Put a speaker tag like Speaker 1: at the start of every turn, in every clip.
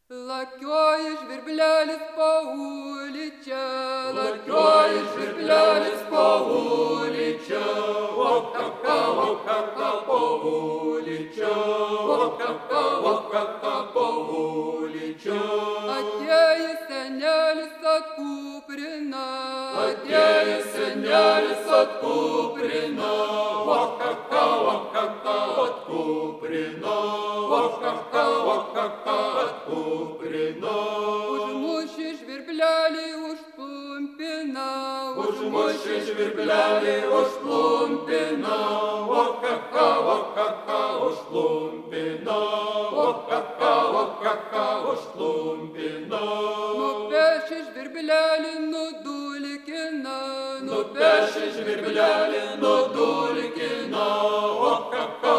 Speaker 1: Lakioja žvirblelis po uličia, lakioja žvirblelis po uličia, o kaka po uličia, o kaka po uličia. Atėjęs senelis atkuprina, atėjęs senelis atkuprina, o kaka atkuprina, o kaka atkuprina. Užmušė žvirblelį užplumpina, užmušė žvirblelį užplumpina, o kaka užplumpina, o kaka užplumpina. Nupešė žvirblelį nudulkina, nupešė žvirblelį nudulkina, o kaka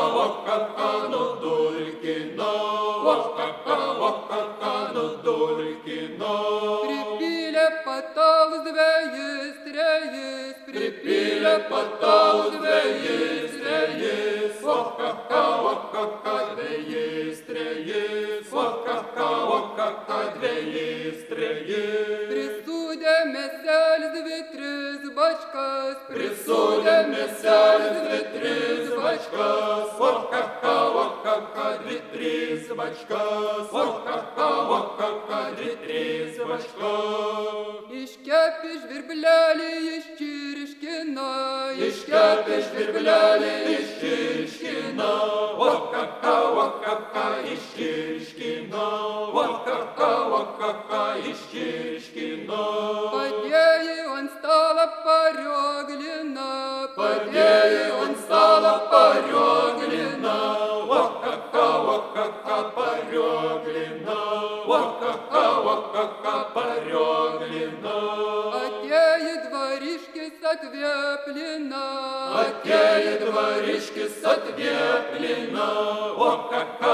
Speaker 1: nudulkina, o kaka nudulkina. Pripylė patalus dvejis, trejis, pripylė patalus dvejis, trejis, o kaka dvejis, trejis, o kaka dvejis, trejis. Prisūdė mėselis dvi, tris bačkas, prisūdė mėselis dvi, tris bačkas, o kaka dvi, tris bačkas, o kaka dvi, tris bačkas. Iškepė žvirblelį iščirškina, iškepė žvirblelį iščirškina, o kaka iščirškina, o kaka iščirškina. Padėjo ant stalo parioglina, padėjo ant stalo parioglina, o kaka parioglina, o kaka parioglina. Atėjo dvariškis atvėplina, atėjo dvariškis atvėplina, o kaka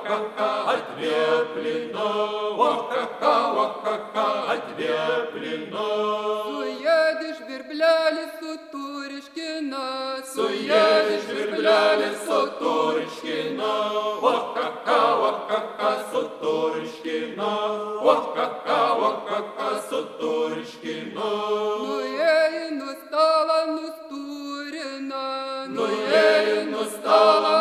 Speaker 1: atvėplina, o kaka atvėplina. Suėdė žvirblelį suturškina, suėdė žvirblelį suturškina, o kaka suturškina, o kaka suturškina. Nuėjo nuo stalo nusturina, nuėjo nuo stalo